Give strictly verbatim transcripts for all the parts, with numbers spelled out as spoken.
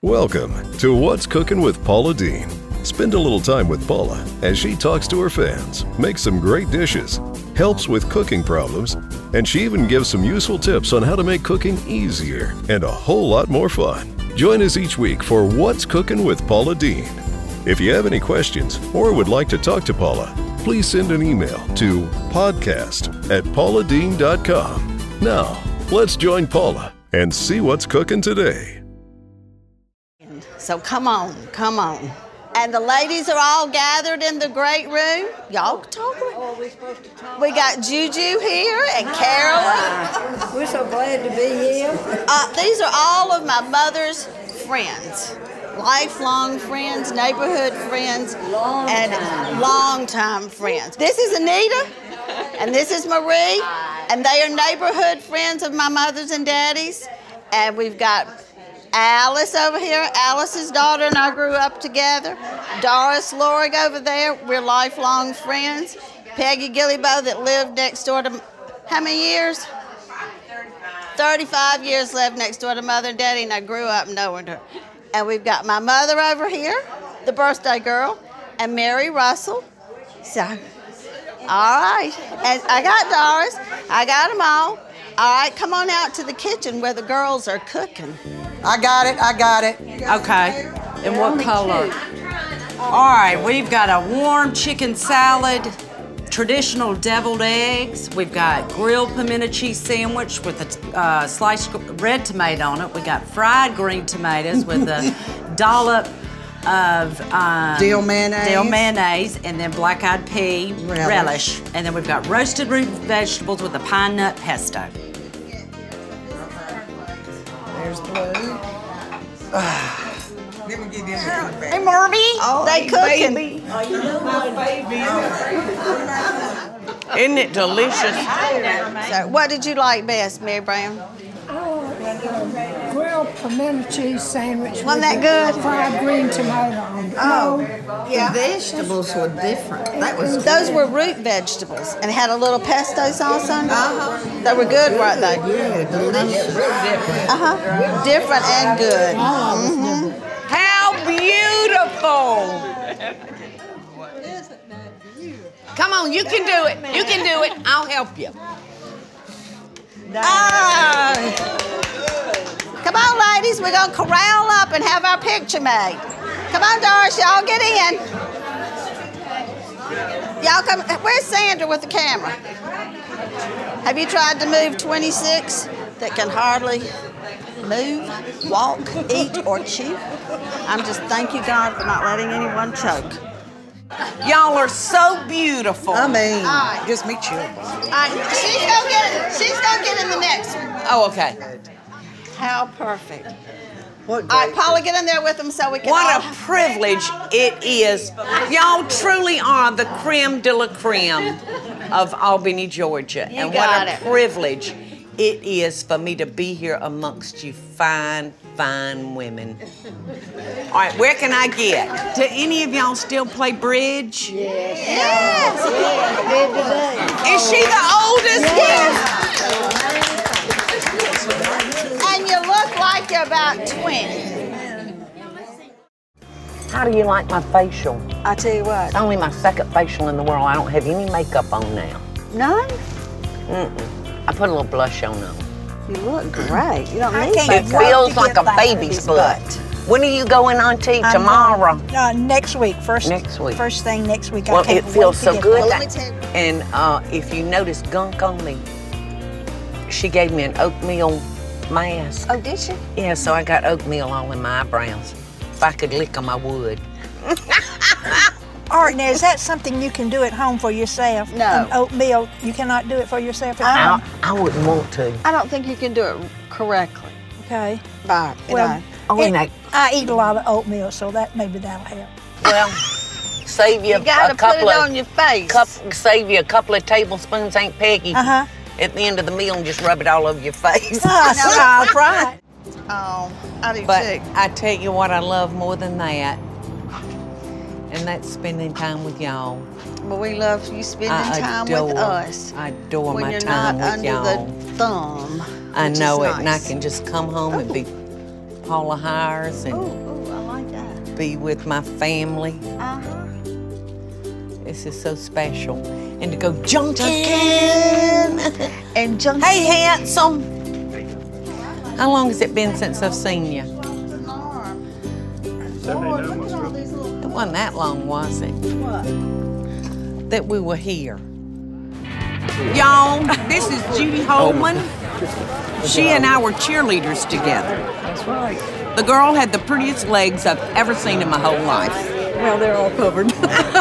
Welcome to What's Cooking with Paula Deen. Spend a little time with Paula as she talks to her fans, makes some great dishes, helps with cooking problems, and she even gives some useful tips on how to make cooking easier and a whole lot more fun. Join us each week for What's Cooking with Paula Deen. If you have any questions or would like to talk to Paula, please send an email to podcast at paula deen dot com. Now, let's join Paula and see what's cooking today. So come on, come on. And the ladies are all gathered in the great room. Y'all talking? Oh, are we supposed to talk? We got Juju here and Carolyn. We're so glad to be here. Uh, these are all of my mother's friends. Lifelong friends, neighborhood friends, Long and time. long-time friends. This is Anita, and this is Marie, and they are neighborhood friends of my mother's and daddy's. And we've got Alice over here, Alice's daughter and I grew up together. Doris Lorig over there, we're lifelong friends. Peggy Gillibo that lived next door to, how many years? thirty-five years lived next door to Mother and Daddy, and I grew up knowing her. And we've got my mother over here, the birthday girl, and Mary Russell. So, all right, and I got Doris, I got them all. All right, come on out to the kitchen where the girls are cooking. I got it, I got it. Okay, and what color? All right, we've got a warm chicken salad, traditional deviled eggs. We've got grilled pimento cheese sandwich with a uh, sliced red tomato on it. We got fried green tomatoes with a dollop of um, Dill mayonnaise. dill mayonnaise, and then black-eyed pea Relish. relish. And then we've got roasted root vegetables with a pine nut pesto. There's blue. Let me give you a Hey, Murphy, Oh, they hey, cooking. baby. Isn't it delicious? So, what did you like best, Mary Brown? Oh, grilled pimento cheese sandwich. Wasn't that with good? Fried green tomato on it. Oh, The vegetables were different. That was those were root vegetables and had a little pesto sauce on them. Uh-huh. They were good, weren't they? yeah, delicious. Uh-huh. Different and good. Mhm. How beautiful! Come on, you can do it. You can do it. I'll help you. Ah. Come on, ladies, we're gonna corral up and have our picture made. Come on, Doris, y'all get in. Y'all come, where's Sandra with the camera? Have you tried to move twenty-six that can hardly move, walk, eat, or chew? I'm just, thank you, God, for not letting anyone choke. Y'all are so beautiful. I mean, right. gives me chills. All right, she's gonna get, she's gonna get in the next one. Oh, okay. How perfect. What All right, Paula, get in there with them so we can all... What a privilege it is. Y'all truly are the creme de la creme of Albany, Georgia. You and got what a it. privilege it is for me to be here amongst you fine, fine women. All right, where can I get? Do any of y'all still play bridge? Yes. Is she the oldest? Yes. And you look like you're about twenty. How do you like my facial? I tell you what. It's only my second facial in the world. I don't have any makeup on now. None? Mm-mm. I put a little blush on them. You look great. You don't need It makeup. feels like a baby's butt. When are you going on tea? I'm Tomorrow? going- Uh, next week. First. Next week. First thing next week. I Well, can't it feels wait so to get good. back. Let me tell you. And uh, if you notice gunk on me, she gave me an oatmeal mask. Oh, did she? Yeah, so I got oatmeal all in my eyebrows. If I could lick them, I would. All right, now is that something you can do at home for yourself? No. An oatmeal, you cannot do it for yourself at I, home? I wouldn't want to. I don't think you can do it correctly. Okay. Right. Well, Oh, it- and I, I eat a lot of oatmeal, so that maybe that'll help. well, save you, You gotta a put couple it of on your face. cup, save you a couple of tablespoons, Aunt Peggy. Uh-huh. At the end of the meal, and just rub it all over your face. That's right. Oh, I do But too. I tell you what I love more than that, and that's spending time with y'all. But we love you spending I time adore, with us. I adore when my you're time not with under y'all. the thumb. I which know is it, and I nice. can just come home and be Paula hires and Oh, oh, I like that. be with my family. Uh-huh. This is so special. And to go junkin'. And Junkin'. Hey, handsome. How long has it been since I've seen you? It wasn't that long, was it? What? That we were here. Y'all, this is Judy Holman. She and I were cheerleaders together. That's right. The girl had the prettiest legs I've ever seen in my whole life. Well, they're all covered.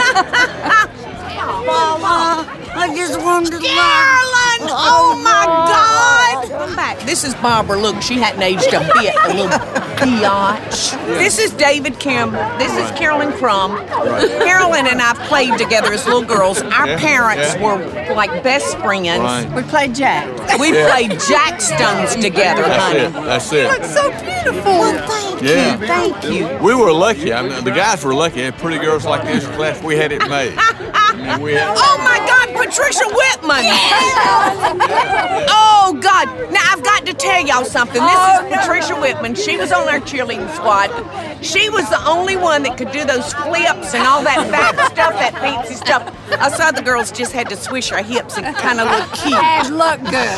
Mama, I just wanted to Carolyn! Oh my God! Come back. This is Barbara. Look, she hadn't aged a bit. A little biatch. This is David Campbell. This is Carolyn Crum. Carolyn and I played together as little girls. Our Yeah, parents yeah. were like best friends. Right. We played Jack. We played Jack Stones together, That's honey. it. That's it. Look so beautiful. Well, thank Yeah. you. Thank you. We were lucky. I mean, the guys were lucky. Had pretty girls like this in class. We had it made. I mean, we had. Oh my God, Patricia Whitman! Oh God! Now I've got to tell y'all something. This Oh, is Patricia Whitman. She was on our cheerleading squad. She was the only one that could do those flips and all that back stuff, that fancy stuff. Us other girls just had to swish our hips and kind of look cute. And look good.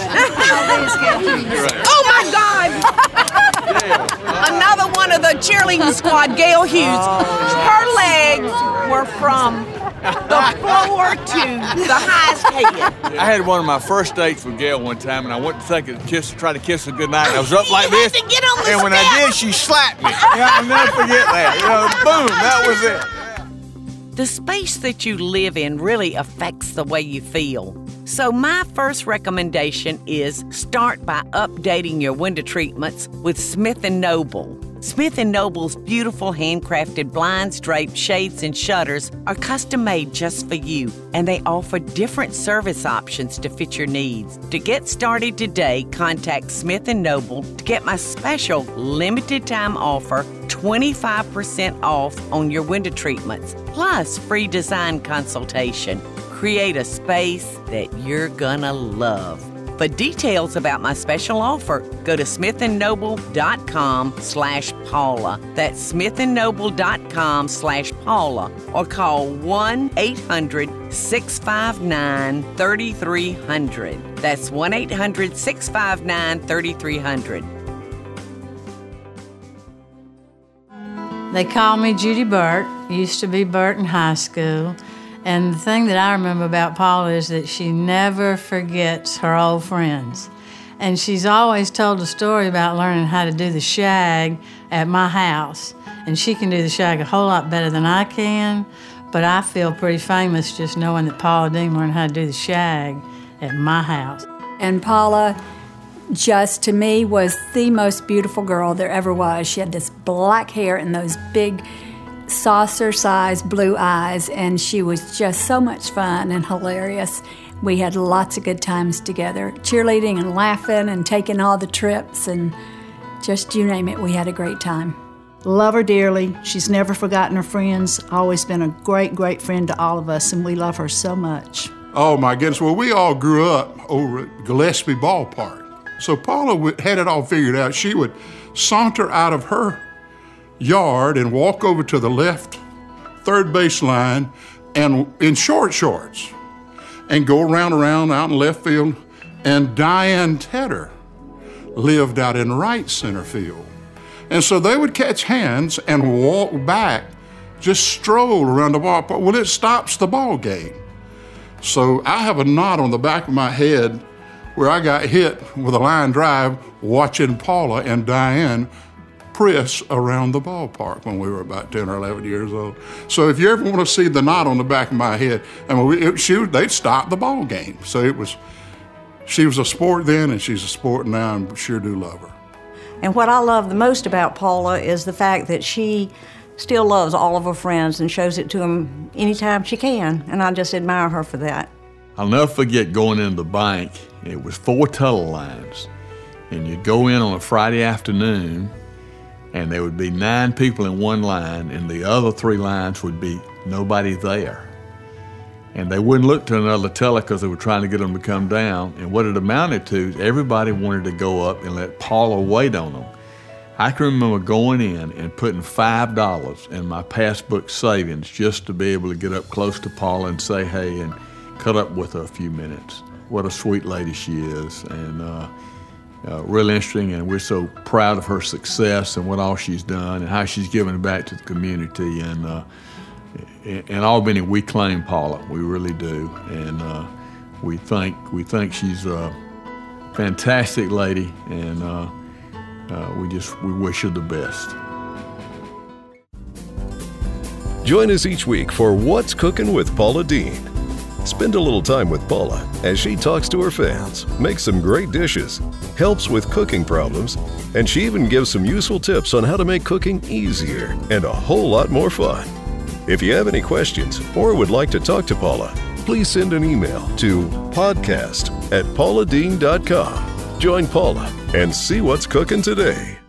Oh my God! Another one of the cheerleading squad, Gail Hughes. Her legs were from the floor to the highest head. I had one of my first dates with Gail one time, and I went to take a kiss, try to kiss her goodnight. And I was up like You had this, to get on the and when I step. did, she slapped me. Yeah, I'll never forget that. You know, boom, that was it. The space that you live in really affects the way you feel. So my first recommendation is start by updating your window treatments with Smith and Noble. Smith and Noble's beautiful handcrafted blinds, drapes, shades, and shutters are custom made just for you, and they offer different service options to fit your needs. To get started today, contact Smith and Noble to get my special limited time offer, twenty-five percent off on your window treatments, plus free design consultation. Create a space that you're gonna love. For details about my special offer, go to smithandnoble.com slash Paula. That's smithandnoble.com slash Paula. Or call one eight hundred six five nine three three zero zero. That's one eight hundred six five nine three three zero zero. They call me Judy Burt. Used to be Burt in high school. And the thing that I remember about Paula is that she never forgets her old friends. And she's always told a story about learning how to do the shag at my house. And she can do the shag a whole lot better than I can, but I feel pretty famous just knowing that Paula Deen learned how to do the shag at my house. And Paula, just to me, was the most beautiful girl there ever was. She had this black hair and those big saucer-sized blue eyes, and she was just so much fun and hilarious. We had lots of good times together, cheerleading and laughing and taking all the trips, and just you name it, we had a great time. Love her dearly. She's never forgotten her friends, always been a great, great friend to all of us, and we love her so much. Oh, my goodness. Well, we all grew up over at Gillespie Ballpark. So Paula would- had it all figured out. She would saunter out of her yard and walk over to the left third base line and in short shorts and go around around out in left field. And Diane Tedder lived out in right center field. And so they would catch hands and walk back, just stroll around the ballpark. Well, it stops the ball game. So I have a knot on the back of my head where I got hit with a line drive watching Paula and Diane press around the ballpark when we were about ten or eleven years old. So if you ever want to see the knot on the back of my head, I mean, we, it, she, they'd stop the ball game. So it was, she was a sport then and she's a sport now, and sure do love her. And what I love the most about Paula is the fact that she still loves all of her friends and shows it to them anytime she can, and I just admire her for that. I'll never forget going into the bank. It was four tunnel lines, and you'd go in on a Friday afternoon, and there would be nine people in one line, and the other three lines would be nobody there. And they wouldn't look to another teller because they were trying to get them to come down. And what it amounted to is everybody wanted to go up and let Paula wait on them. I can remember going in and putting five dollars in my passbook savings just to be able to get up close to Paula and say hey and cut up with her a few minutes. What a sweet lady she is, and uh, uh, really interesting, and we're so proud of her success and what all she's done and how she's given back to the community. And uh, in, in Albany, we claim Paula, we really do, and uh, we think we think she's a fantastic lady, and uh, uh, we just we wish her the best. Join us each week for What's Cooking with Paula Deen. Spend a little time with Paula as she talks to her fans, makes some great dishes, helps with cooking problems, and she even gives some useful tips on how to make cooking easier and a whole lot more fun. If you have any questions or would like to talk to Paula, please send an email to podcast at paula deen dot com. Join Paula and see what's cooking today.